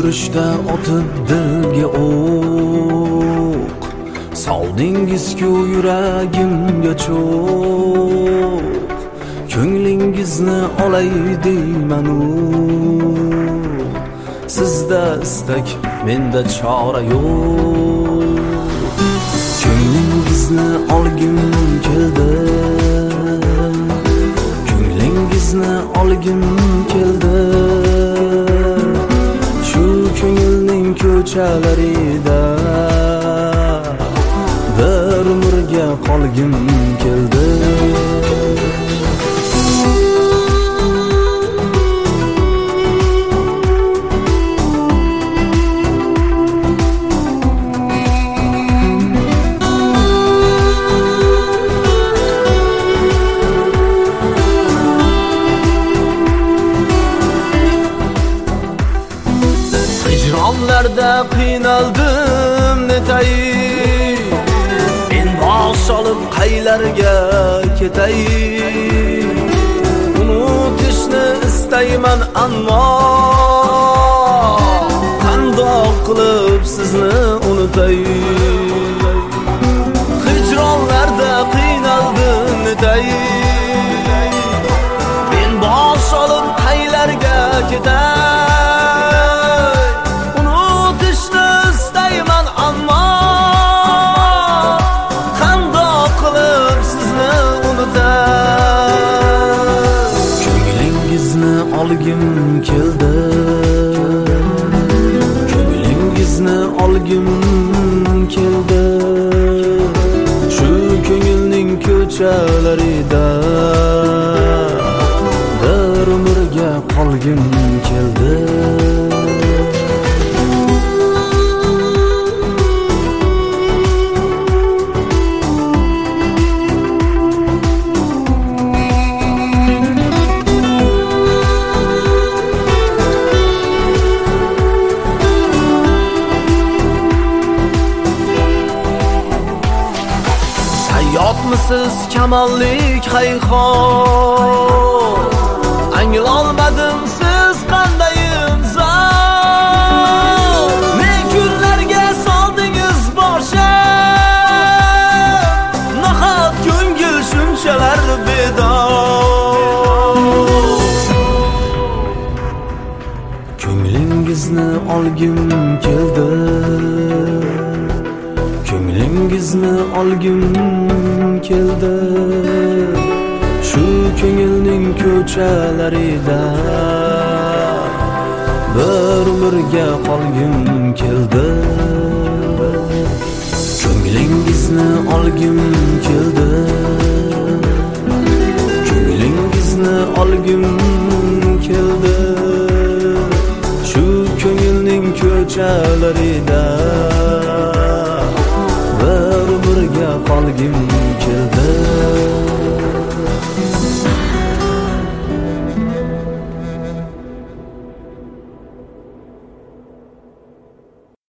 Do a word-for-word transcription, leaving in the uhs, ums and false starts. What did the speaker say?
urushda otib dilga o'q, soldingiz-ku yuragimga cho'q. Ko'nglingizni olay deyman-u, sizda istak, menda chora yo'q. Ko'nglingizni olgim keldi, ko'nglingizni olgim keldi. Shu ko'ngilning ko'chalarida bir umrga qolgim keldi. Hicronlarda qiynaldim netay, men bosh olib qaylarga ketay. Unutishni istayman ammo qandoq qilib sizni unutay. Hicronlarda qiynaldim netay, men bosh olib qaylarga ketay. Olgim keldi, ko'nglingizni olgim keldi. Shu ko'ngilning ko'chalarida bir umrga qolgim keldi. Yotmisiz kamollik hayhon, anglolmadim siz qanday inson. Ne kunlarga soldingiz boshim, nahot ko'ngil shunchalar bedor. Ko'nglingizni olgim keldi, ko'nglingizni olgim keldi. Shu ko'ngilning ko'chalarida bir umrga qolgim keldi. Ko'nglingizni olgim keldi, ko'nglingizni olgim keldi. Shu ko'ngilning ko'chalarida bir umrga qolgim